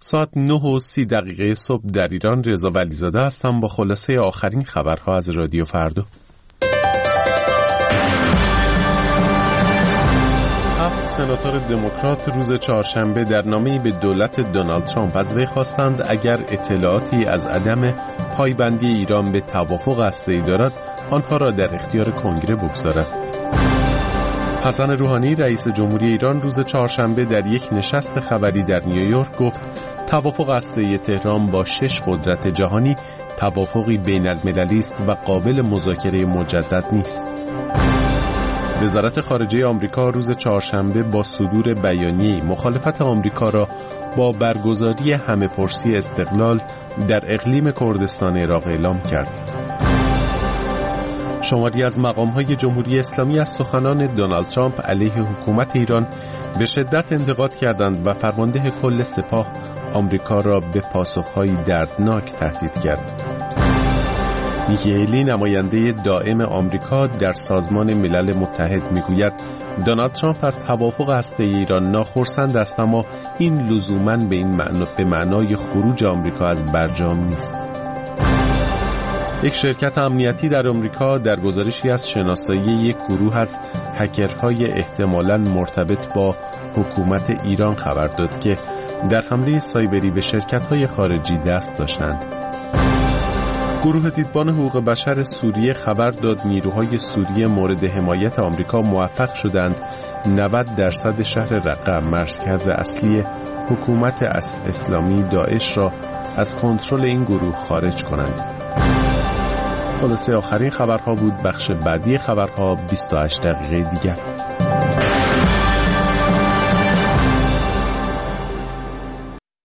ساعت 9:30 صبح در ایران. رضا ولیزاده هستم با خلاصه آخرین خبرها از رادیو فردا. 7 سناتور دموکرات روز چهارشنبه در نامه‌ای به دولت دونالد ترامپ از وی خواستند اگر اطلاعاتی از عدم پایبندی ایران به توافق هسته‌ای دارد آنها را در اختیار کنگره بگذارد. حسن روحانی رئیس جمهوری ایران روز چهارشنبه در یک نشست خبری در نیویورک گفت توافق هسته‌ای تهران با 6 قدرت جهانی توافقی بین‌المللی است و قابل مذاکره مجدد نیست. وزارت خارجه آمریکا روز چهارشنبه با صدور بیانیه‌ای مخالفت آمریکا را با برگزاری همه‌پرسی استقلال در اقلیم کردستان عراق اعلام کرد. شماری از مقام‌های جمهوری اسلامی از سخنان دونالد ترامپ علیه حکومت ایران به شدت انتقاد کردند و فرمانده کل سپاه آمریکا را به پاسخ‌های دردناک تهدید کرد. نیکی هیلی نماینده دائم آمریکا در سازمان ملل متحد میگوید دونالد ترامپ از توافق هسته‌ای ایران ناخرسند است، اما این لزوماً به معنای خروج آمریکا از برجام نیست. یک شرکت امنیتی در آمریکا در گزارشی از شناسایی یک گروه از هکرهای احتمالاً مرتبط با حکومت ایران خبر داد که در حمله سایبری به شرکت‌های خارجی دست داشتند. گروه دیدبان حقوق بشر سوریه خبر داد نیروهای سوریه مورد حمایت آمریکا موفق شدند 90% شهر رقه مرکز اصلی حکومت اسلامی داعش را از کنترل این گروه خارج کنند. خلاصه آخرین خبرها بود. بخش بعدی خبرها 28 دقیقه دیگر.